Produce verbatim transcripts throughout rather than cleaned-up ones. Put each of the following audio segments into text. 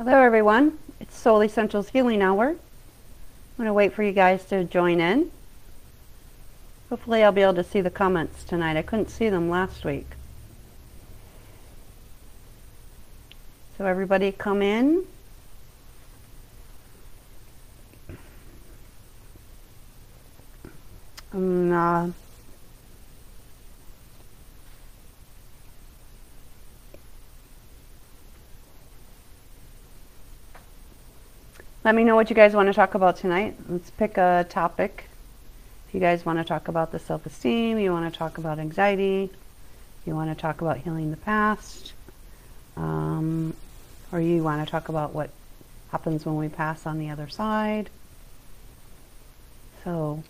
Hello everyone, it's Soul Essentials Healing Hour. I'm going to wait for you guys to join in. Hopefully I'll be able to see the comments tonight. I couldn't see them last week. So everybody come in. And, uh, let me know what you guys want to talk about tonight. Let's pick a topic. If you guys want to talk about the self-esteem, you want to talk about anxiety, you want to talk about healing the past, um, or you want to talk about what happens when we pass on the other side. So,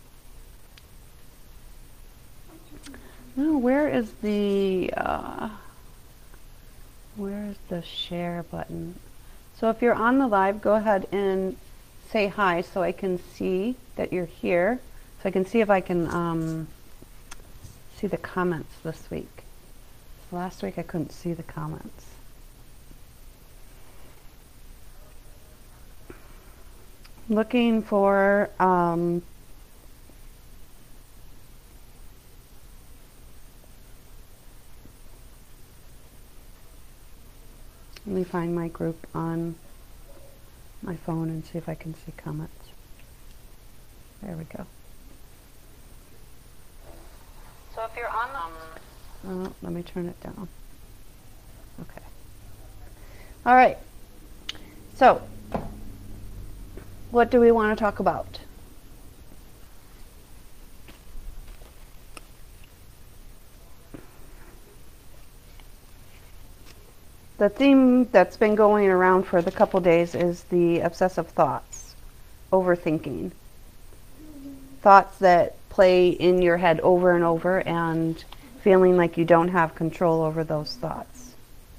no, where is the, uh, where is the share button? So if you're on the live, go ahead and say hi so I can see that you're here. So I can see if I can um, see the comments this week. Last week I couldn't see the comments. Looking for um, let me find my group on my phone and see if I can see comments. There we go. So if you're on um, oh, let me turn it down. Okay. All right. So, what do we want to talk about? The theme that's been going around for the couple days is the obsessive thoughts, overthinking. Thoughts that play in your head over and over and feeling like you don't have control over those thoughts.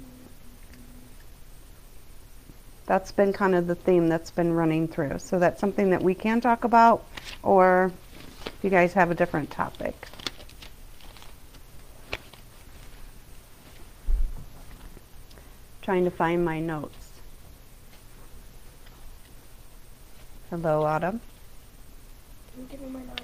That's been kind of the theme that's been running through. So that's something that we can talk about, or you guys have a different topic. Trying to find my notes. Hello, Autumn. I'm getting my notes.